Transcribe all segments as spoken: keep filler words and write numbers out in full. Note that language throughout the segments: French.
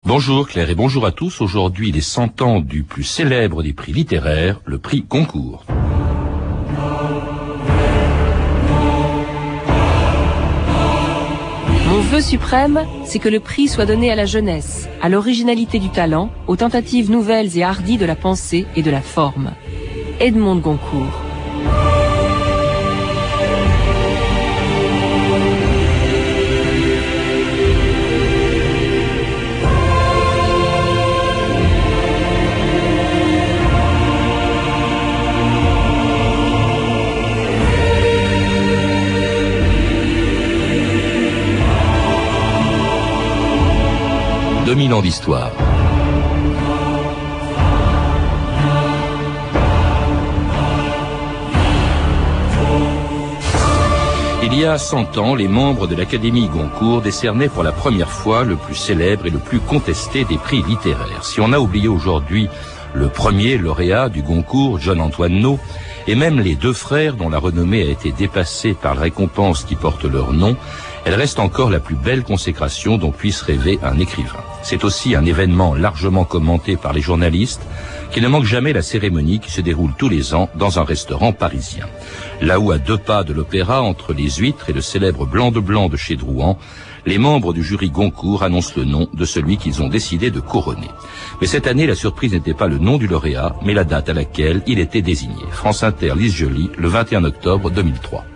Bonjour Claire et bonjour à tous. Aujourd'hui, les cent ans du plus célèbre des prix littéraires, le prix Goncourt. Mon vœu suprême, c'est que le prix soit donné à la jeunesse, à l'originalité du talent, aux tentatives nouvelles et hardies de la pensée et de la forme. Edmond de Goncourt. deux mille ans d'histoire. Il y a cent ans, les membres de l'Académie Goncourt décernaient pour la première fois le plus célèbre et le plus contesté des prix littéraires. Si on a oublié aujourd'hui le premier lauréat du Goncourt, John Antoine-No, et même les deux frères dont la renommée a été dépassée par la récompense qui porte leur nom, elle reste encore la plus belle consécration dont puisse rêver un écrivain. C'est aussi un événement largement commenté par les journalistes qui ne manque jamais la cérémonie qui se déroule tous les ans dans un restaurant parisien. Là où, à deux pas de l'opéra, entre les huîtres et le célèbre blanc de blanc de chez Drouan, les membres du jury Goncourt annoncent le nom de celui qu'ils ont décidé de couronner. Mais cette année, la surprise n'était pas le nom du lauréat, mais la date à laquelle il était désigné. France Inter, Lise Joly, le vingt et un octobre deux mille trois.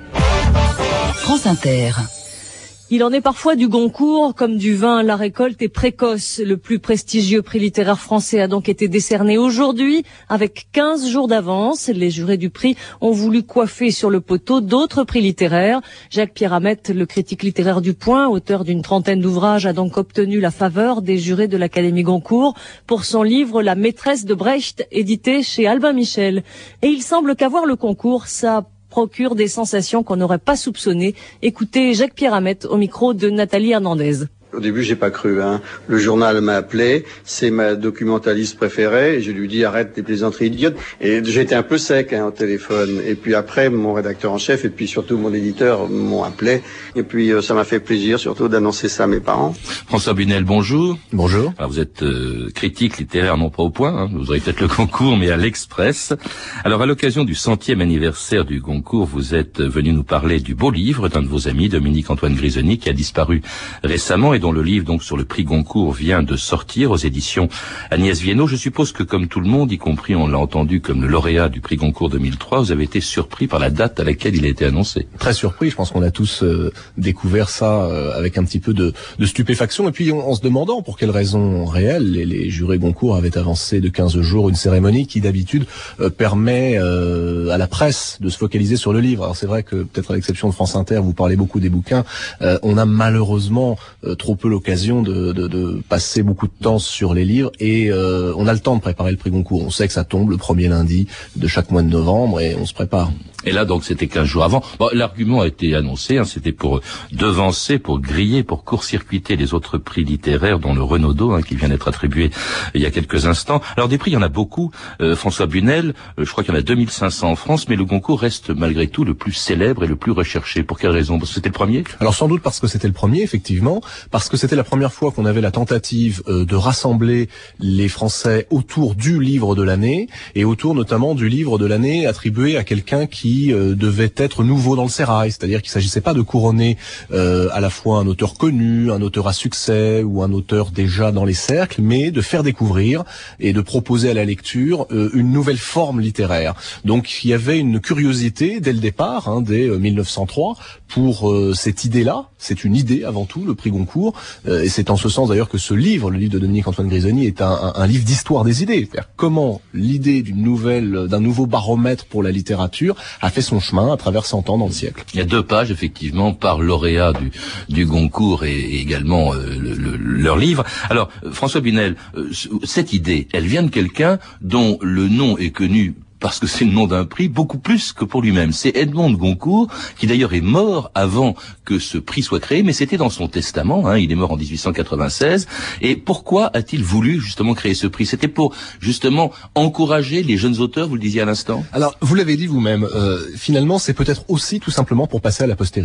France Inter. Il en est parfois du Goncourt, comme du vin, la récolte est précoce. Le plus prestigieux prix littéraire français a donc été décerné aujourd'hui, avec quinze jours d'avance. Les jurés du prix ont voulu coiffer sur le poteau d'autres prix littéraires. Jacques Pierramette, le critique littéraire du Point, auteur d'une trentaine d'ouvrages, a donc obtenu la faveur des jurés de l'Académie Goncourt pour son livre La maîtresse de Brecht, édité chez Albin Michel. Et il semble qu'avoir le concours, ça procure des sensations qu'on n'aurait pas soupçonnées. Écoutez Jacques Pierramette au micro de Nathalie Hernandez. Au début, j'ai pas cru, hein. Le journal m'a appelé, c'est ma documentaliste préférée, et je lui dis arrête tes plaisanteries idiotes. Et j'étais un peu sec, hein, au téléphone. Et puis après, mon rédacteur en chef, et puis surtout mon éditeur m'ont appelé. Et puis, euh, ça m'a fait plaisir, surtout d'annoncer ça à mes parents. François Bunel, bonjour. Bonjour. Alors, vous êtes euh, critique littéraire, non pas au Point, hein. Vous aurez peut-être le Goncourt, mais à l'Express. Alors, à l'occasion du centième anniversaire du Goncourt, vous êtes venu nous parler du beau livre d'un de vos amis, Dominique-Antoine Grisoni, qui a disparu récemment, et dont le livre donc sur le prix Goncourt vient de sortir aux éditions Agnès Viennot. Je suppose que comme tout le monde, y compris on l'a entendu comme le lauréat du prix Goncourt deux mille trois, vous avez été surpris par la date à laquelle il a été annoncé. Très surpris, je pense qu'on a tous euh, découvert ça euh, avec un petit peu de, de stupéfaction et puis en, en se demandant pour quelles raisons réelles les, les jurés Goncourt avaient avancé de quinze jours une cérémonie qui d'habitude euh, permet euh, à la presse de se focaliser sur le livre. Alors c'est vrai que peut-être à l'exception de France Inter, vous parlez beaucoup des bouquins, euh, on a malheureusement euh, trop peu l'occasion De, de, de passer beaucoup de temps sur les livres et euh, on a le temps de préparer le prix Goncourt. On sait que ça tombe le premier lundi de chaque mois de novembre et on se prépare. Et là, donc, c'était quinze jours avant. Bon, l'argument a été annoncé, hein, c'était pour devancer, pour griller, pour court-circuiter les autres prix littéraires, dont le Renaudot, hein, qui vient d'être attribué il y a quelques instants. Alors, des prix, il y en a beaucoup. Euh, François Bunel, euh, je crois qu'il y en a deux mille cinq cents en France, mais le Goncourt reste malgré tout le plus célèbre et le plus recherché. Pour quelle raison? Parce que c'était le premier? Alors, sans doute parce que c'était le premier, effectivement, parce que c'était la première fois qu'on avait la tentative euh, de rassembler les Français autour du livre de l'année et autour notamment du livre de l'année attribué à quelqu'un qui Euh, devait être nouveau dans le sérail, c'est-à-dire qu'il s'agissait pas de couronner euh, à la fois un auteur connu, un auteur à succès ou un auteur déjà dans les cercles, mais de faire découvrir et de proposer à la lecture euh, une nouvelle forme littéraire. Donc il y avait une curiosité dès le départ, hein, dès euh, mille neuf cent trois, pour euh, cette idée-là. C'est une idée avant tout, le prix Goncourt, euh, et c'est en ce sens d'ailleurs que ce livre, le livre de Dominique-Antoine Grisoni, est un, un, un livre d'histoire des idées. C'est-à-dire comment l'idée d'une nouvelle, d'un nouveau baromètre pour la littérature a fait son chemin à travers cent ans dans le siècle. Il y a deux pages, effectivement, par lauréat du, du Goncourt et, et également euh, le, le, leur livre. Alors, François Bunel, euh, cette idée, elle vient de quelqu'un dont le nom est connu parce que c'est le nom d'un prix, beaucoup plus que pour lui-même. C'est Edmond de Goncourt, qui d'ailleurs est mort avant que ce prix soit créé, mais c'était dans son testament, hein, il est mort en dix-huit cent quatre-vingt-seize. Et pourquoi a-t-il voulu justement créer ce prix? C'était pour justement encourager les jeunes auteurs, vous le disiez à l'instant? Alors, vous l'avez dit vous-même, euh, finalement c'est peut-être aussi tout simplement pour passer à la postérité.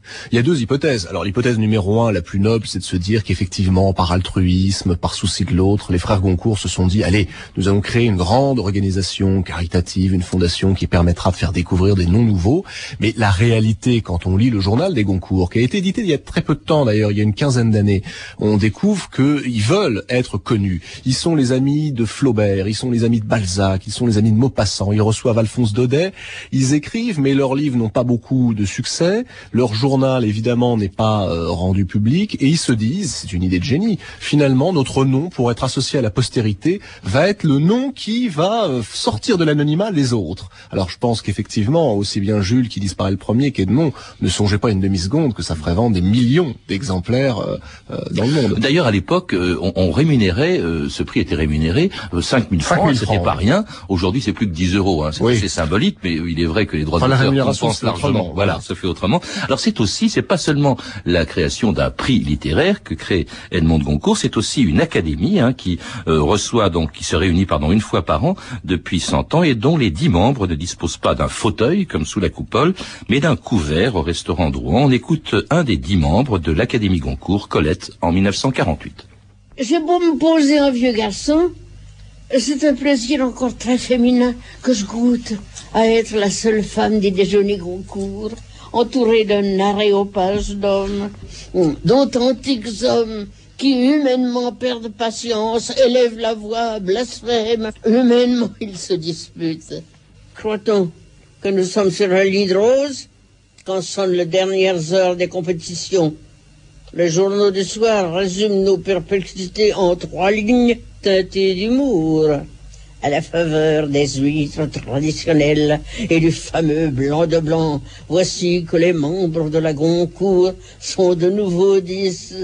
Il y a deux hypothèses. Alors l'hypothèse numéro un, la plus noble, c'est de se dire qu'effectivement, par altruisme, par souci de l'autre, les frères Goncourt se sont dit, allez, nous allons créer une grande organisation caritative, une fondation qui permettra de faire découvrir des noms nouveaux. Mais la réalité, quand on lit le journal des Goncourt, qui a été édité il y a très peu de temps d'ailleurs, il y a une quinzaine d'années, on découvre qu'ils veulent être connus. Ils sont les amis de Flaubert, ils sont les amis de Balzac, ils sont les amis de Maupassant, ils reçoivent Alphonse Daudet, ils écrivent, mais leurs livres n'ont pas beaucoup de succès, leur journal journal, évidemment, n'est pas euh, rendu public, et ils se disent, c'est une idée de génie, finalement, notre nom, pour être associé à la postérité, va être le nom qui va euh, sortir de l'anonymat les autres. Alors, je pense qu'effectivement, aussi bien Jules qui disparaît le premier qu'Edmond, ne songez pas une demi-seconde que ça ferait vendre des millions d'exemplaires euh, euh, dans le monde. D'ailleurs, à l'époque, euh, on, on rémunérait, euh, ce prix était rémunéré, euh, cinq mille francs, c'était pas rien. Aujourd'hui, c'est plus que dix euros, hein. C'est oui. assez symbolique, mais il est vrai que les droits enfin, d'auteur compensent largement. Voilà, ça fait autrement. Alors, c'est aussi, c'est pas seulement la création d'un prix littéraire que crée Edmond de Goncourt, c'est aussi une académie hein, qui euh, reçoit donc, qui se réunit pardon une fois par an depuis cent ans et dont les dix membres ne disposent pas d'un fauteuil comme sous la coupole, mais d'un couvert au restaurant Drouan. On écoute un des dix membres de l'Académie Goncourt, Colette, en mille neuf cent quarante-huit. J'ai beau me poser un vieux garçon, c'est un plaisir encore très féminin que je goûte à être la seule femme des déjeuners Goncourt, entourée d'un aréopage d'hommes, d'authentiques hommes qui humainement perdent patience, élèvent la voix, blasphèment, humainement ils se disputent. Croit-on que nous sommes sur un lit de rose quand sonnent les dernières heures des compétitions? Les journaux du soir résument nos perplexités en trois lignes teintées d'humour. À la faveur des huîtres traditionnelles et du fameux blanc de blanc, voici que les membres de la Goncourt sont de nouveau dix.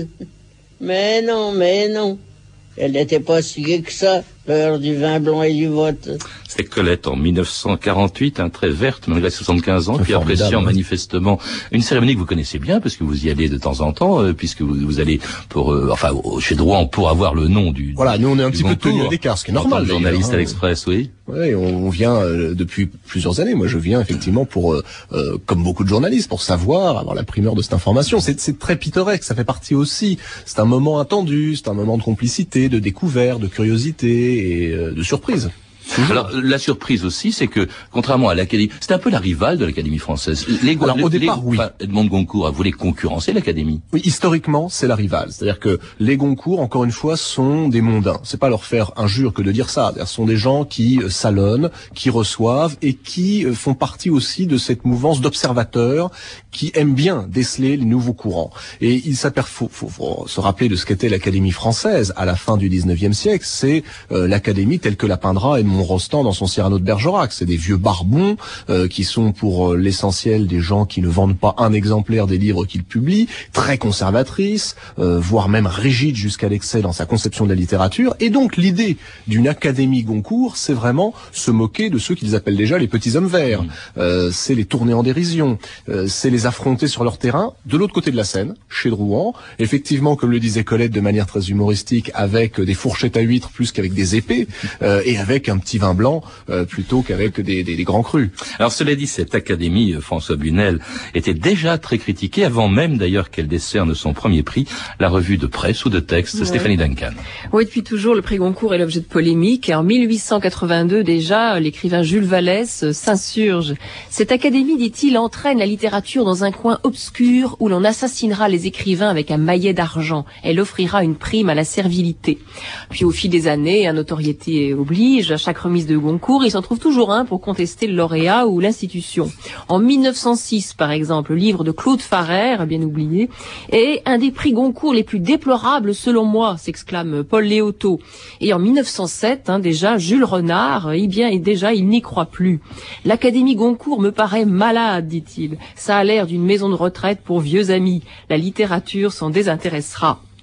Mais non, mais non, elle n'était pas si gaie que ça, l'heure du vin blanc et du vote. C'est Colette en mille neuf cent quarante-huit, un très verte, malgré soixante-quinze ans, puis appréciant manifestement une cérémonie que vous connaissez bien, parce que vous y allez de temps en temps, euh, puisque vous, vous allez pour, euh, enfin, chez Drouan pour avoir le nom du. Voilà, nous on est un petit peu tenu à l'écart, ce qui est normal. Journaliste à l'Express, oui. Oui, on, on vient euh, depuis plusieurs années. Moi, je viens effectivement pour, euh, euh, comme beaucoup de journalistes, pour savoir, avoir la primeur de cette information. C'est, c'est très pittoresque, ça fait partie aussi. C'est un moment attendu, c'est un moment de complicité, de découverte, de curiosité et euh, de surprise. Alors la surprise aussi, c'est que contrairement à l'Académie, c'est un peu la rivale de l'Académie française. Les, Alors les, au départ, les, oui. Enfin, Edmond de Goncourt a voulu concurrencer l'Académie. Oui, historiquement, c'est la rivale. C'est-à-dire que les Goncourt, encore une fois, sont des mondains. C'est pas leur faire injure que de dire ça. Ce sont des gens qui euh, salonnent, qui reçoivent et qui euh, font partie aussi de cette mouvance d'observateurs qui aiment bien déceler les nouveaux courants. Et il s'appelle, faut, faut, faut se rappeler de ce qu'était l'Académie française à la fin du dix-neuvième siècle. C'est euh, l'Académie telle que la peindra Edmond Rostand dans son Cyrano de Bergerac. C'est des vieux barbons euh, qui sont pour euh, l'essentiel des gens qui ne vendent pas un exemplaire des livres qu'ils publient, très conservatrices, euh, voire même rigides jusqu'à l'excès dans sa conception de la littérature. Et donc l'idée d'une Académie Goncourt, c'est vraiment se moquer de ceux qu'ils appellent déjà les petits hommes verts. Mmh. Euh, c'est les tourner en dérision, euh, c'est les affronter sur leur terrain, de l'autre côté de la Seine, chez Drouan. Effectivement, comme le disait Colette de manière très humoristique, avec des fourchettes à huîtres plus qu'avec des épées, euh, et avec un petit vin blanc euh, plutôt qu'avec des, des, des grands crus. Alors cela dit, cette Académie, François Bunel, était déjà très critiquée, avant même d'ailleurs qu'elle décerne son premier prix, la revue de presse ou de texte, ouais. Stéphanie Duncan. Oui, depuis toujours, le prix Goncourt est l'objet de polémiques. Et en mille huit cent quatre-vingt-deux, déjà, l'écrivain Jules Vallès s'insurge. Cette Académie, dit-il, entraîne la littérature dans un coin obscur où l'on assassinera les écrivains avec un maillet d'argent. Elle offrira une prime à la servilité. Puis au fil des années, un notoriété oblige, à chaque remise de Goncourt, il s'en trouve toujours un pour contester le lauréat ou l'institution. En mille neuf cent six, par exemple, le livre de Claude Farrère, bien oublié, est un des prix Goncourt les plus déplorables selon moi, s'exclame Paul Léotot. Et en mille neuf cent sept, hein, déjà, Jules Renard, eh bien, et déjà, il n'y croit plus. L'Académie Goncourt me paraît malade, dit-il. Ça a l'air d'une maison de retraite pour vieux amis. La littérature s'en désintéressera.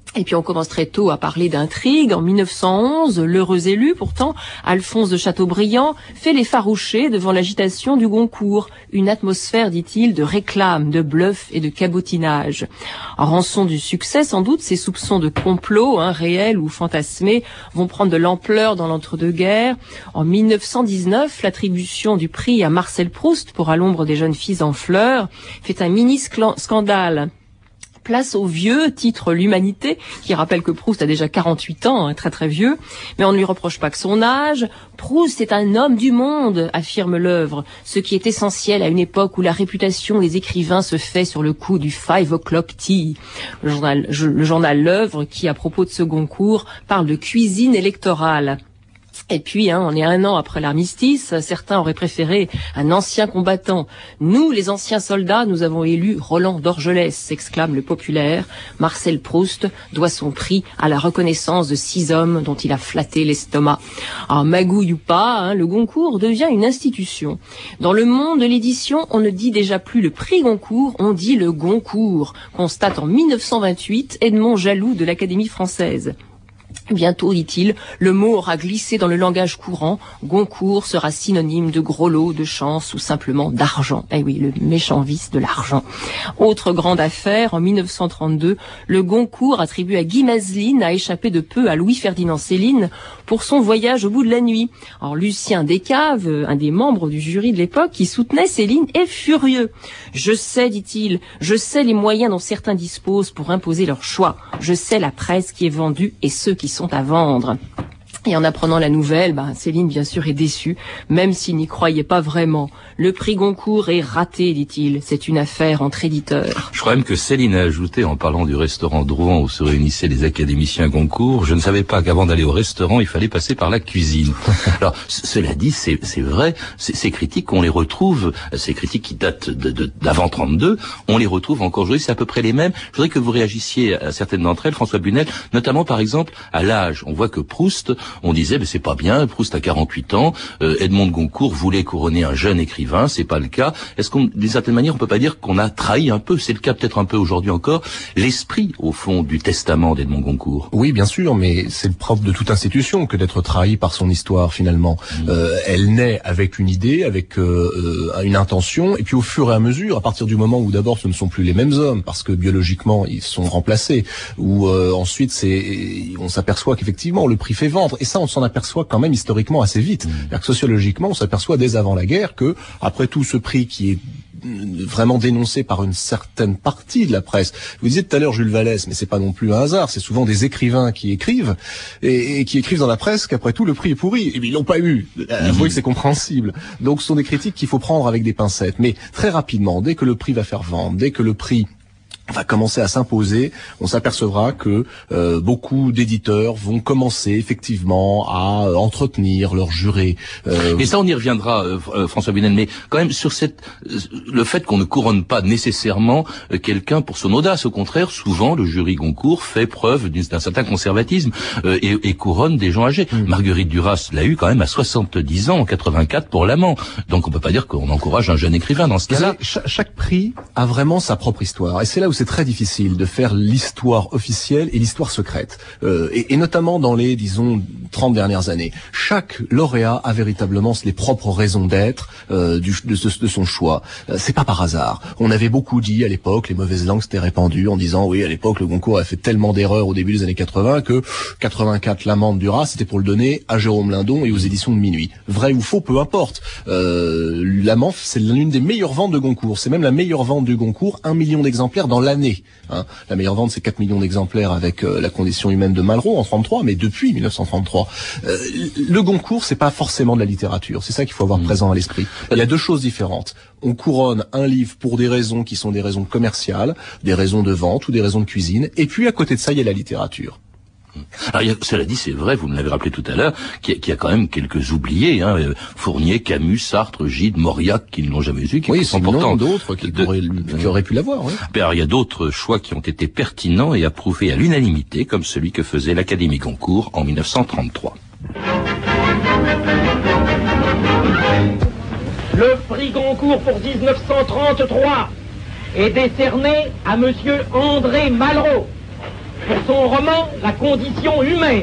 Et puis on commence très tôt à parler d'intrigue. En mille neuf cent onze, l'heureux élu, pourtant, Alphonse de Chateaubriand, fait l'effarouché devant l'agitation du Goncourt. Une atmosphère, dit-il, de réclame, de bluff et de cabotinage. En rançon du succès, sans doute, ces soupçons de complot, hein, réels ou fantasmés, vont prendre de l'ampleur dans l'entre-deux-guerres. En mille neuf cent dix-neuf, l'attribution du prix à Marcel Proust pour À l'ombre des jeunes filles en fleurs fait un mini-scandale. Place au vieux, titre L'Humanité, qui rappelle que Proust a déjà quarante-huit ans, hein, très très vieux, mais on ne lui reproche pas que son âge. Proust est un homme du monde, affirme l'œuvre, ce qui est essentiel à une époque où la réputation des écrivains se fait sur le coup du five o'clock tea. Le journal, le journal L'Œuvre, qui à propos de ce Goncourt, parle de cuisine électorale. Et puis, hein, on est un an après l'armistice, certains auraient préféré un ancien combattant. Nous, les anciens soldats, nous avons élu Roland d'Orgelès, s'exclame le populaire. Marcel Proust doit son prix à la reconnaissance de six hommes dont il a flatté l'estomac. Ah, magouille ou pas, hein, le Goncourt devient une institution. Dans le monde de l'édition, on ne dit déjà plus le prix Goncourt, on dit le Goncourt, constate en mille neuf cent vingt-huit Edmond Jaloux de l'Académie française. Bientôt, dit-il, le mot aura glissé dans le langage courant. Goncourt sera synonyme de gros lot, de chance ou simplement d'argent. Eh oui, le méchant vice de l'argent. Autre grande affaire, en mille neuf cent trente-deux, le Goncourt attribué à Guy Mazeline a échappé de peu à Louis-Ferdinand Céline pour son voyage au bout de la nuit. Alors Lucien Descaves, un des membres du jury de l'époque qui soutenait Céline, est furieux. Je sais, dit-il, je sais les moyens dont certains disposent pour imposer leur choix. Je sais la presse qui est vendue et ceux qui sont à vendre. Et en apprenant la nouvelle, ben, Céline, bien sûr, est déçue, même s'il n'y croyait pas vraiment. Le prix Goncourt est raté, dit-il. C'est une affaire entre éditeurs. Je crois même que Céline a ajouté, en parlant du restaurant Drouan où se réunissaient les académiciens Goncourt, je ne savais pas qu'avant d'aller au restaurant, il fallait passer par la cuisine. Alors, cela dit, c'est, c'est vrai, c'est, ces critiques, on les retrouve, ces critiques qui datent de, de, d'avant trente-deux, on les retrouve encore aujourd'hui, c'est à peu près les mêmes. Je voudrais que vous réagissiez à certaines d'entre elles, François Bunel, notamment, par exemple, à l'âge. On voit que Proust, on disait, mais c'est pas bien, Proust a quarante-huit ans, euh, Edmond de Goncourt voulait couronner un jeune écrivain, c'est pas le cas. Est-ce qu'on, d'une certaine manière, on peut pas dire qu'on a trahi un peu, c'est le cas peut-être un peu aujourd'hui encore, l'esprit, au fond, du testament d'Edmond Goncourt? Oui, bien sûr, mais c'est le propre de toute institution que d'être trahi par son histoire, finalement. Mmh. Euh, elle naît avec une idée, avec euh, une intention, et puis au fur et à mesure, à partir du moment où d'abord ce ne sont plus les mêmes hommes, parce que biologiquement ils sont remplacés, ou euh, ensuite c'est, on s'aperçoit qu'effectivement le prix fait vendre, et ça on s'en aperçoit quand même historiquement assez vite. Mmh. C'est-à-dire que sociologiquement, on s'aperçoit dès avant la guerre que, après tout, ce prix qui est vraiment dénoncé par une certaine partie de la presse. Vous disiez tout à l'heure Jules Vallès, mais c'est pas non plus un hasard, c'est souvent des écrivains qui écrivent, et, et qui écrivent dans la presse qu'après tout le prix est pourri, et bien ils l'ont pas eu. Avouez que c'est compréhensible. Donc ce sont des critiques qu'il faut prendre avec des pincettes. Mais très rapidement, dès que le prix va faire vendre, dès que le prix va commencer à s'imposer, on s'apercevra que euh, beaucoup d'éditeurs vont commencer effectivement à euh, entretenir leurs jurés. Euh, Et ça, on y reviendra, euh, François Bunel, mais quand même sur cette, euh, le fait qu'on ne couronne pas nécessairement euh, quelqu'un pour son audace. Au contraire, souvent, le jury Goncourt fait preuve d'un certain conservatisme euh, et, et couronne des gens âgés. Mmh. Marguerite Duras l'a eu quand même à soixante-dix ans, en quatre-vingt-quatre, pour L'Amant. Donc on peut pas dire qu'on encourage un jeune écrivain dans ce cas-là. Chaque, chaque prix a vraiment sa propre histoire. Et c'est là où c'est très difficile de faire l'histoire officielle et l'histoire secrète, euh, et, et notamment dans les, disons, trente dernières années. Chaque lauréat a véritablement les propres raisons d'être euh, du, de, de, de son choix. Euh, c'est pas par hasard. On avait beaucoup dit à l'époque, les mauvaises langues s'étaient répandues en disant oui, à l'époque le Goncourt a fait tellement d'erreurs au début des années quatre-vingts que quatre-vingt-quatre, L'Amant de Duras, c'était pour le donner à Jérôme Lindon et aux éditions de Minuit. Vrai ou faux, peu importe. Euh, L'Amant, c'est l'une des meilleures ventes de Goncourt. C'est même la meilleure vente du Goncourt, un million d'exemplaires dans l'année. Hein. La meilleure vente, c'est quatre millions d'exemplaires avec euh, La condition humaine de Malraux en trente-trois, mais depuis mille neuf cent trente-trois. Euh, le Goncourt, c'est pas forcément de la littérature. C'est ça qu'il faut avoir mmh. présent à l'esprit. Il y a deux choses différentes. On couronne un livre pour des raisons qui sont des raisons commerciales, des raisons de vente ou des raisons de cuisine. Et puis, à côté de ça, il y a la littérature. Alors, il y a, cela dit, c'est vrai, vous me l'avez rappelé tout à l'heure, qu'il y a, qu'il y a quand même quelques oubliés, hein, Fournier, Camus, Sartre, Gide, Mauriac, qui ne l'ont jamais vu, qui oui, sont pourtant d'autres qui, de, auraient, qui auraient pu l'avoir. Oui. Alors, il y a d'autres choix qui ont été pertinents et approuvés à l'unanimité, comme celui que faisait l'Académie Goncourt en mille neuf cent trente-trois. Le prix Goncourt pour dix-neuf cent trente-trois est décerné à Monsieur André Malraux, pour son roman La condition humaine.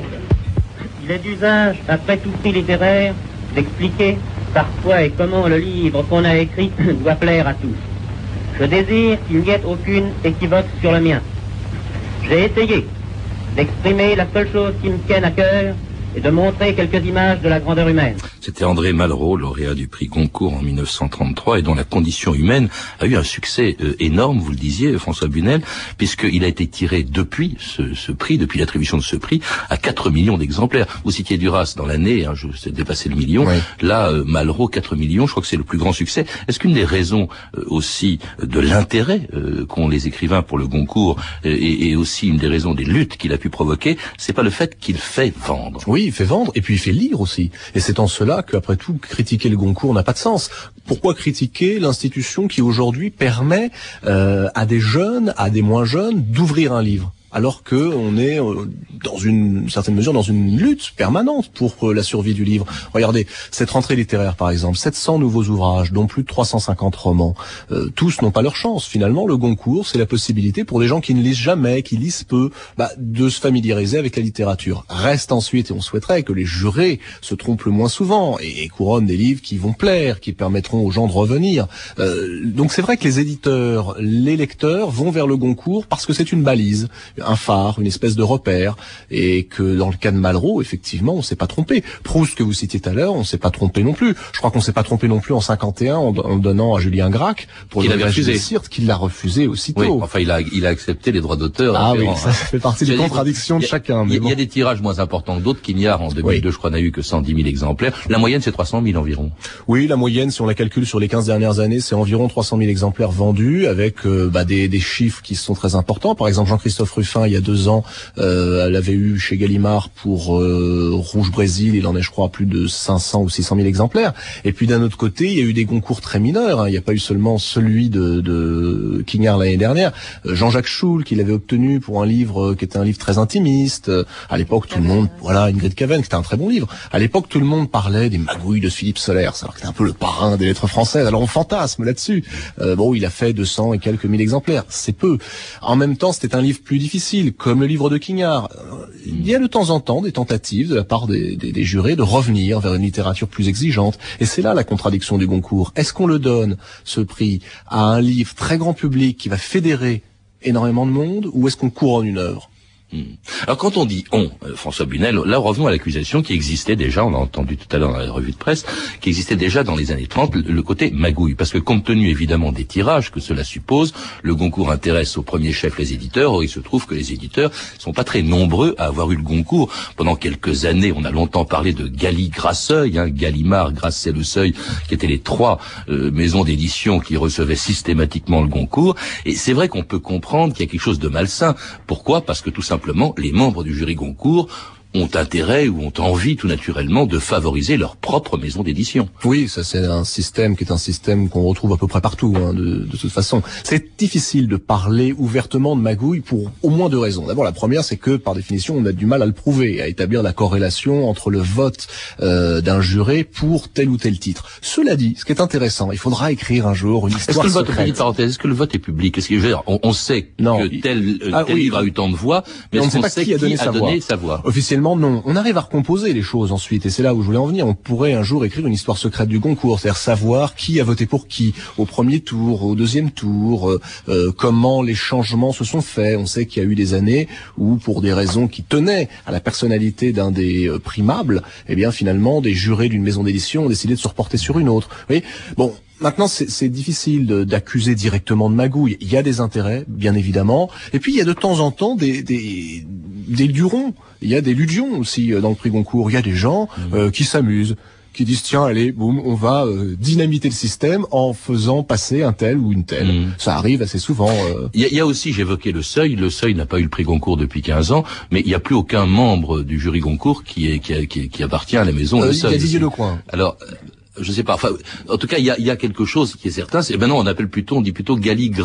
Il est d'usage, après tout prix littéraire, d'expliquer parfois et comment le livre qu'on a écrit doit plaire à tous. Je désire qu'il n'y ait aucune équivoque sur le mien. J'ai essayé d'exprimer la seule chose qui me tienne à cœur et de montrer quelques images de la grandeur humaine. C'était André Malraux, lauréat du prix Goncourt en mille neuf cent trente-trois et dont la condition humaine a eu un succès euh, énorme, vous le disiez, François Bunel, puisqu'il a été tiré depuis ce, ce prix, depuis l'attribution de ce prix, à quatre millions d'exemplaires. Vous citiez Duras dans l'année, hein, je sais dépassé le million. Oui. Là, euh, Malraux, quatre millions, je crois que c'est le plus grand succès. Est-ce qu'une des raisons euh, aussi de l'intérêt euh, qu'ont les écrivains pour le Goncourt euh, et, et aussi une des raisons des luttes qu'il a pu provoquer, c'est pas le fait qu'il fait vendre? Oui, il fait vendre et puis il fait lire aussi. Et c'est en cela qu'après tout, critiquer le Goncourt n'a pas de sens. Pourquoi critiquer l'institution qui aujourd'hui permet euh, à des jeunes, à des moins jeunes, d'ouvrir un livre ? Alors que on est euh, dans une certaine mesure dans une lutte permanente pour euh, la survie du livre. Regardez, cette rentrée littéraire par exemple, sept cents nouveaux ouvrages, dont plus de trois cent cinquante romans. Euh, tous n'ont pas leur chance. Finalement, le Goncourt, c'est la possibilité pour des gens qui ne lisent jamais, qui lisent peu, bah, de se familiariser avec la littérature. Reste ensuite, et on souhaiterait que les jurés se trompent le moins souvent et, et couronnent des livres qui vont plaire, qui permettront aux gens de revenir. Euh, donc c'est vrai que les éditeurs, les lecteurs vont vers le Goncourt parce que c'est une balise, un phare, une espèce de repère, et que dans le cas de Malraux, effectivement, on s'est pas trompé. Proust, que vous citiez tout à l'heure, on s'est pas trompé non plus. Je crois qu'on s'est pas trompé non plus en cinquante et un en, en donnant à Julien Gracq pour qu'il le avait refusé, Sirte, qu'il l'a refusé aussitôt. Oui, enfin il a il a accepté les droits d'auteur. Ah oui, ça fait partie des contradictions de chacun. Il y, bon. y a des tirages moins importants que d'autres. Quignard en deux mille deux, oui. Je crois, n'a eu que cent dix mille exemplaires. La moyenne, c'est trois cent mille environ. Oui, la moyenne, si on la calcule sur les quinze dernières années, c'est environ trois cent mille exemplaires vendus, avec euh, bah, des, des chiffres qui sont très importants. Par exemple, Jean-Christophe Ruffin, il y a deux ans, Euh, elle avait eu chez Gallimard pour euh, Rouge Brésil, il en est je crois plus de cinq cents ou six cent mille exemplaires. Et puis d'un autre côté, il y a eu des concours très mineurs, hein. Il n'y a pas eu seulement celui de, de Quignard l'année dernière. Euh, Jean-Jacques Schul, qu'il avait obtenu pour un livre euh, qui était un livre très intimiste. Euh, à l'époque, tout le monde, voilà, Ingrid Caven, qui était un très bon livre. À l'époque, tout le monde parlait des magouilles de Philippe Solers, alors que c'était un peu le parrain des lettres françaises. Alors on fantasme là-dessus. Euh, bon, il a fait deux cents et quelques mille exemplaires, c'est peu. En même temps, c'était un livre plus difficile, comme le livre de Quignard. Il y a de temps en temps des tentatives de la part des, des, des jurés de revenir vers une littérature plus exigeante. Et c'est là la contradiction du Goncourt. Est-ce qu'on le donne, ce prix, à un livre très grand public qui va fédérer énormément de monde, ou est-ce qu'on couronne une œuvre ? Hmm. Alors quand on dit on, euh, François Bunel, là revenons à l'accusation qui existait déjà, on l'a entendu tout à l'heure dans la revue de presse, qui existait déjà dans les années trente, le, le côté magouille, parce que compte tenu évidemment des tirages que cela suppose, le Goncourt intéresse au premier chef les éditeurs. Or il se trouve que les éditeurs sont pas très nombreux à avoir eu le Goncourt. Pendant quelques années, on a longtemps parlé de Galli Grasseuil, hein, Gallimard, Grasset, Le Seuil, qui étaient les trois euh, maisons d'édition qui recevaient systématiquement le Goncourt. Et c'est vrai qu'on peut comprendre qu'il y a quelque chose de malsain. Pourquoi ? Parce que tout simplement Simplement, les membres du jury Goncourt ont intérêt ou ont envie tout naturellement de favoriser leur propre maison d'édition. Oui, ça c'est un système qui est un système qu'on retrouve à peu près partout, hein, de, de toute façon. C'est difficile de parler ouvertement de magouille pour au moins deux raisons. D'abord, la première, c'est que par définition, on a du mal à le prouver, à établir la corrélation entre le vote euh, d'un juré pour tel ou tel titre. Cela dit, ce qui est intéressant, il faudra écrire un jour une histoire est-ce que le vote, secrète. Petite parenthèse, est-ce que le vote est public? Est-ce que, je veux dire, on, on sait non, que tel, ah, tel oui, livre a eu tant de voix, mais, mais est-ce qu'on sait qui a donné, qui sa, a donné voix. sa voix Officiellement, non. On arrive à recomposer les choses ensuite, et c'est là où je voulais en venir. On pourrait un jour écrire une histoire secrète du Goncourt, c'est-à-dire savoir qui a voté pour qui au premier tour, au deuxième tour, euh, euh, comment les changements se sont faits. On sait qu'il y a eu des années où, pour des raisons qui tenaient à la personnalité d'un des euh, primables, eh bien finalement, des jurés d'une maison d'édition ont décidé de se reporter sur une autre. Vous voyez, bon. Maintenant, c'est, c'est difficile de, d'accuser directement de magouille. Il y a des intérêts, bien évidemment. Et puis, il y a de temps en temps des, des, des lurons. Il y a des ludions aussi dans le prix Goncourt. Il y a des gens euh, qui s'amusent, qui disent, tiens, allez, boum, on va euh, dynamiter le système en faisant passer un tel ou une telle. Mmh. Ça arrive assez souvent. Euh... Il, y a, il y a aussi, j'évoquais le Seuil. Le Seuil n'a pas eu le prix Goncourt depuis quinze ans, mais il n'y a plus aucun membre du jury Goncourt qui, est, qui, a, qui, qui appartient à la maison euh, Le Seuil. Il y a Didier Lecoing. Alors... je sais pas, enfin, en tout cas, il y a, il y a quelque chose qui est certain, c'est, ben non, on appelle plutôt, on dit plutôt Galli Gras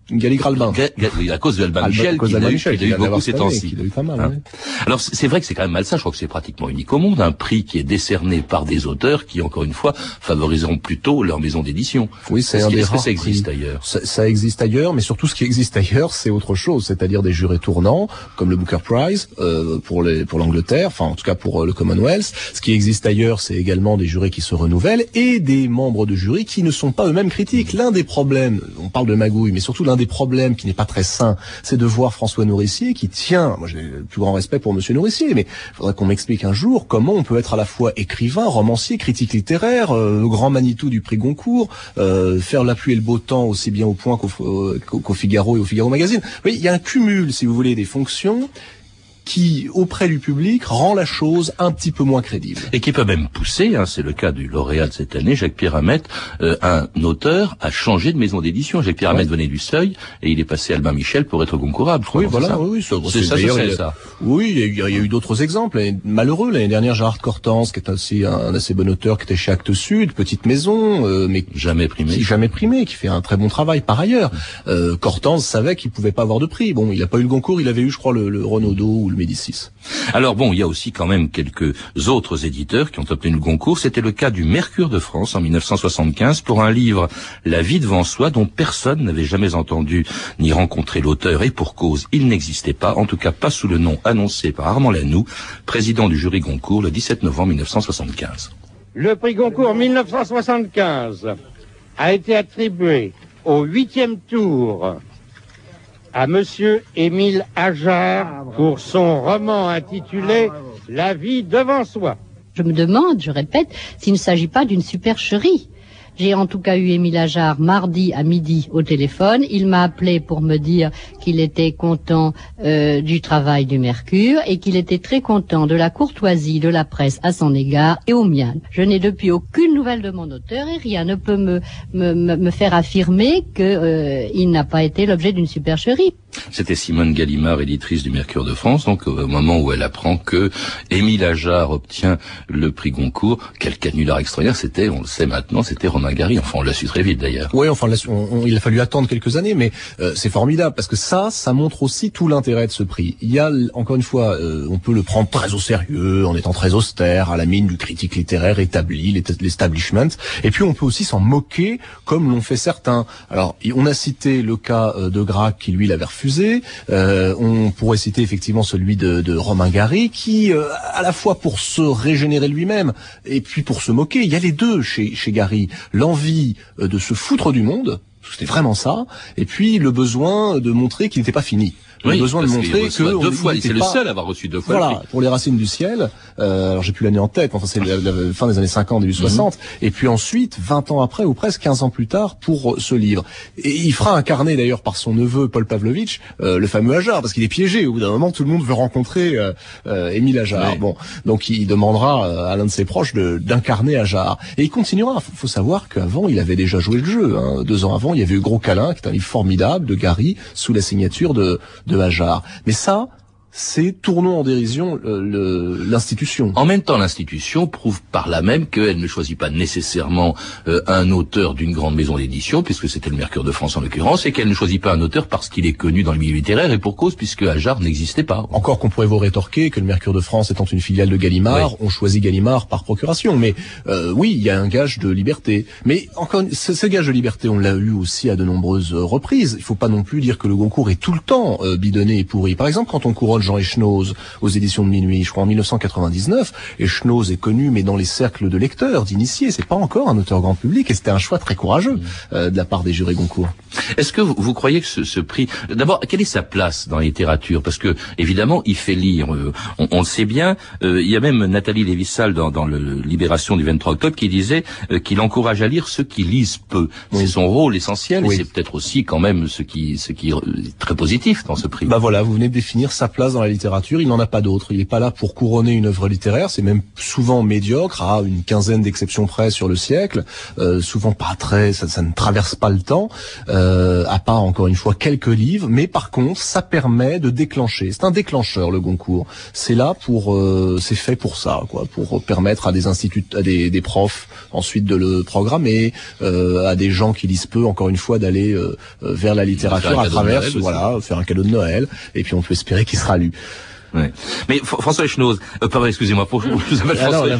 Gali Gralbin. Ga, Ga, oui, à cause de Albin Michel, qui a eu, qui a eu beaucoup ces temps-ci. Hein. Ouais. Alors c'est vrai que c'est quand même malsain, je crois que c'est pratiquement unique au monde, un prix qui est décerné par des auteurs qui, encore une fois, favoriseront plutôt leur maison d'édition. Oui, c'est un des Est-ce que ça existe prix. ailleurs ça, ça existe ailleurs, mais surtout ce qui existe ailleurs, c'est autre chose, c'est-à-dire des jurés tournants, comme le Booker Prize, euh, pour les, pour l'Angleterre, enfin en tout cas pour euh, le Commonwealth. Ce qui existe ailleurs, c'est également des jurés qui se renouvellent et des membres de jury qui ne sont pas eux-mêmes critiques. L'un des problèmes, on parle de magouille, mais surtout l'un des problèmes qui n'est pas très sain, c'est de voir François Nourricier qui tient, moi j'ai le plus grand respect pour Monsieur Nourricier, mais il faudrait qu'on m'explique un jour comment on peut être à la fois écrivain, romancier, critique littéraire, euh, grand Manitou du prix Goncourt, euh, faire la pluie et le beau temps aussi bien au Point qu'au, qu'au Figaro et au Figaro Magazine. Oui, il y a un cumul, si vous voulez, des fonctions qui, auprès du public, rend la chose un petit peu moins crédible. Et qui peut même pousser, hein, c'est le cas du lauréat de cette année, Jacques-Pierre Hamette, euh, un auteur a changé de maison d'édition. Jacques-Pierre Hamette venait du Seuil, et il est passé à Albin Michel pour être Goncourable. Oui, voilà, ça. oui, oui. Ça, c'est, c'est ça, c'est ça. Oui, il y, a, il y a eu d'autres exemples. Malheureux, l'année dernière, Gérard Cortance, qui est aussi un, un assez bon auteur, qui était chez Actes Sud, petite maison, euh, mais jamais primé. Qui, jamais primé, qui fait un très bon travail par ailleurs. Euh, Cortance savait qu'il pouvait pas avoir de prix. Bon, il n'a pas eu le Goncourt, il avait eu, je crois, le, le Renaudot ou le Médicis. Alors bon, il y a aussi quand même quelques autres éditeurs qui ont obtenu le Goncourt. C'était le cas du Mercure de France en mille neuf cent soixante-quinze pour un livre, La vie devant soi, dont personne n'avait jamais entendu ni rencontré l'auteur, et pour cause, il n'existait pas, en tout cas pas sous le nom annoncé par Armand Lanoux, président du jury Goncourt le dix-sept novembre mille neuf cent soixante-quinze. Le prix Goncourt mille neuf cent soixante-quinze a été attribué au huitième tour à Monsieur Émile Ajar pour son roman intitulé La vie devant soi. Je me demande, je répète, s'il ne s'agit pas d'une supercherie. J'ai en tout cas eu Émile Ajar mardi à midi au téléphone. Il m'a appelé pour me dire qu'il était content euh, du travail du Mercure et qu'il était très content de la courtoisie de la presse à son égard et au mien. Je n'ai depuis aucune nouvelle de mon auteur et rien ne peut me, me, me faire affirmer qu'il euh, n'a pas été l'objet d'une supercherie. C'était Simone Gallimard, éditrice du Mercure de France, donc au moment où elle apprend que Émile Ajar obtient le prix Goncourt. Quel canular extraordinaire, c'était, on le sait maintenant, c'était Romain Gary. Enfin, on l'a su très vite d'ailleurs. Oui, enfin, on, on, il a fallu attendre quelques années, mais euh, c'est formidable parce que ça, ça montre aussi tout l'intérêt de ce prix. Il y a, encore une fois, euh, on peut le prendre très au sérieux, en étant très austère, à la mine du critique littéraire établi, l'establishment, et puis on peut aussi s'en moquer, comme l'ont fait certains. Alors, on a cité le cas euh, de Grac, qui lui l'avait refusé. Euh, on pourrait citer effectivement celui de, de Romain Gary, qui, euh, à la fois pour se régénérer lui-même et puis pour se moquer, il y a les deux chez, chez Gary. L'envie euh, de se foutre du monde, c'était vraiment ça, et puis le besoin de montrer qu'il n'était pas fini. Le oui, besoin de montrer que deux fois, c'est le pas... seul à avoir reçu deux fois. Voilà, pour les Racines du ciel. Euh, alors j'ai plus l'année en tête, enfin c'est la, la fin des années cinquante, début soixante. Mm-hmm. Et puis ensuite, vingt ans après ou presque quinze ans plus tard, pour ce livre. Et il fera incarner d'ailleurs par son neveu Paul Pavlovitch euh, le fameux Ajar, parce qu'il est piégé. Au bout d'un moment, tout le monde veut rencontrer euh, euh, Émile Ajar. Oui. Bon, donc il demandera euh, à l'un de ses proches de, d'incarner Ajar. Et il continuera. Faut, faut savoir qu'avant, il avait déjà joué le jeu. Hein. Deux ans avant, il y avait eu Gros Câlin, qui est un livre formidable de Gary sous la signature de, de Ajar. Mais ça, c'est tournons en dérision le, le, l'institution. En même temps, l'institution prouve par là même qu'elle ne choisit pas nécessairement euh, un auteur d'une grande maison d'édition, puisque c'était le Mercure de France en l'occurrence, et qu'elle ne choisit pas un auteur parce qu'il est connu dans le milieu littéraire, et pour cause, puisque Ajar n'existait pas. Encore qu'on pourrait vous rétorquer que le Mercure de France étant une filiale de Gallimard, oui. on choisit Gallimard par procuration. Mais euh, oui, il y a un gage de liberté. Mais encore, ce, ce gage de liberté, on l'a eu aussi à de nombreuses reprises. Il ne faut pas non plus dire que le Goncourt est tout le temps euh, bidonné et pourri. Par exemple, quand on couronne Jean Echnoz aux éditions de Minuit, je crois en mille neuf cent quatre-vingt-dix-neuf, Echnoz est connu mais dans les cercles de lecteurs, d'initiés, c'est pas encore un auteur grand public, et c'était un choix très courageux euh, de la part des jurés Goncourt. Est-ce que vous, vous croyez que ce, ce prix, d'abord, quelle est sa place dans la littérature? Parce que évidemment, il fait lire, euh, on, on le sait bien. Euh, il y a même Nathalie Lévissal dans, dans le Libération du vingt-trois octobre qui disait euh, qu'il encourage à lire ceux qui lisent peu. Oui. C'est son rôle essentiel, oui. et c'est peut-être aussi quand même ce qui, ce qui est très positif dans ce prix. Bah voilà, vous venez de définir sa place dans la littérature, il n'en a pas d'autre. Il n'est pas là pour couronner une œuvre littéraire, c'est même souvent médiocre, à une quinzaine d'exceptions près sur le siècle, euh, souvent pas très, ça, ça ne traverse pas le temps, euh, à part encore une fois quelques livres, mais par contre, ça permet de déclencher. C'est un déclencheur, le Goncourt. C'est là pour, euh, c'est fait pour ça, quoi, pour permettre à des instituts, à des, des profs ensuite de le programmer, euh, à des gens qui lisent peu, encore une fois, d'aller euh, vers la littérature à travers, voilà, faire un cadeau de Noël, et puis on peut espérer qu'il sera lu. Ouais. Mais François Echenoz, euh, pardon, excusez-moi, pour, je vous appelle François. Alors,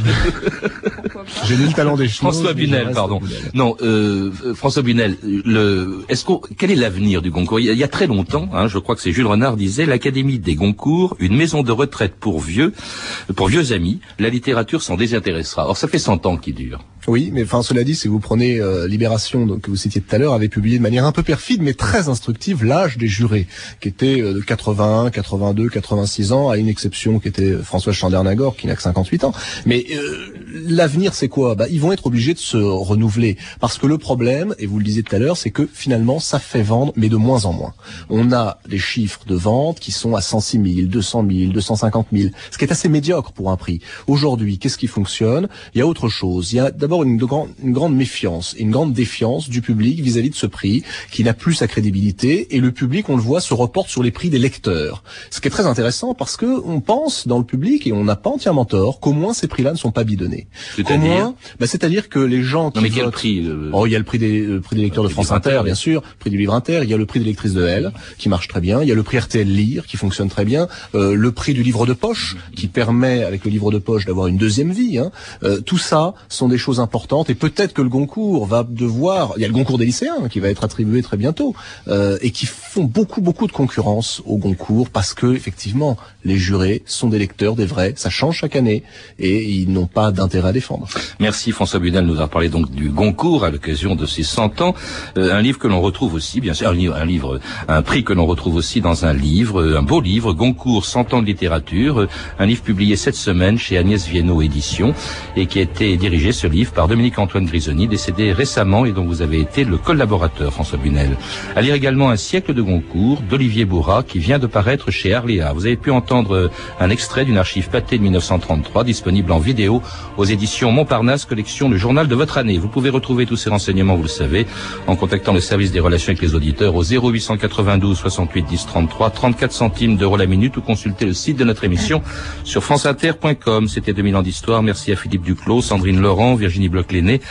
j'ai lu le talent des Echenoz. François Bunel, pardon. Non, euh, François Bunel, le, est-ce qu'on, quel est l'avenir du Goncourt? Il y a, il y a très longtemps, hein, je crois que c'est Jules Renard disait, l'Académie des Goncourt, une maison de retraite pour vieux, pour vieux amis, la littérature s'en désintéressera. Or, ça fait cent ans qu'il dure. Oui, mais enfin, cela dit, si vous prenez euh, Libération, donc, que vous citiez tout à l'heure, avait publié de manière un peu perfide, mais très instructive, l'âge des jurés, qui était euh, de quatre-vingt-un, quatre-vingt-deux, quatre-vingt-six ans, à une exception qui était François Chandernagor, qui n'a que cinquante-huit ans. Mais euh, l'avenir, c'est quoi? Bah, ils vont être obligés de se renouveler, parce que le problème, et vous le disiez tout à l'heure, c'est que finalement, ça fait vendre, mais de moins en moins. On a des chiffres de vente qui sont à cent six mille, deux cent mille, deux cent cinquante mille, ce qui est assez médiocre pour un prix. Aujourd'hui, qu'est-ce qui fonctionne? Il y a autre chose. Il y a d'abord Une, grand, une grande méfiance, une grande défiance du public vis-à-vis de ce prix qui n'a plus sa crédibilité, et le public, on le voit, se reporte sur les prix des lecteurs. Ce qui est très intéressant parce que on pense dans le public, et on n'a pas entièrement tort, qu'au moins ces prix-là ne sont pas bidonnés. C'est-à-dire, bah, c'est-à-dire que les gens qui non mais quel votent, prix euh... oh, il y a le prix des, le prix des lecteurs de France Inter, bien sûr, le prix du livre Inter, il y a le prix des lectrices de L qui marche très bien, il y a le prix R T L Lire qui fonctionne très bien, euh, le prix du livre de poche qui permet avec le livre de poche d'avoir une deuxième vie. Hein. Euh, tout ça sont des choses importantes, et peut-être que le Goncourt va devoir, il y a le Goncourt des lycéens qui va être attribué très bientôt, euh, et qui font beaucoup beaucoup de concurrence au Goncourt parce que effectivement les jurés sont des lecteurs, des vrais, ça change chaque année et ils n'ont pas d'intérêt à défendre. Merci François Bunel, nous a parlé donc du Goncourt à l'occasion de ses cent ans, euh, un livre que l'on retrouve aussi, bien sûr, un livre, un livre, un prix que l'on retrouve aussi dans un livre, un beau livre, Goncourt cent ans de littérature, un livre publié cette semaine chez Agnès Viennot Éditions et qui a été dirigé, ce livre, par Dominique-Antoine Grisoni, décédé récemment et dont vous avez été le collaborateur, François Bunel. À lire également Un siècle de Goncourt d'Olivier Bourrat qui vient de paraître chez Arléa. Vous avez pu entendre un extrait d'une archive pâtée de mille neuf cent trente-trois disponible en vidéo aux éditions Montparnasse, collection Le Journal de votre année. Vous pouvez retrouver tous ces renseignements, vous le savez, en contactant le service des relations avec les auditeurs au zéro huit cent quatre-vingt-douze soixante-huit dix trente-trois, trente-quatre centimes d'euros la minute, ou consulter le site de notre émission sur franceinter point com. C'était deux mille ans d'histoire. Merci à Philippe Duclos, Sandrine Laurent, Virginie Bloch-Léné,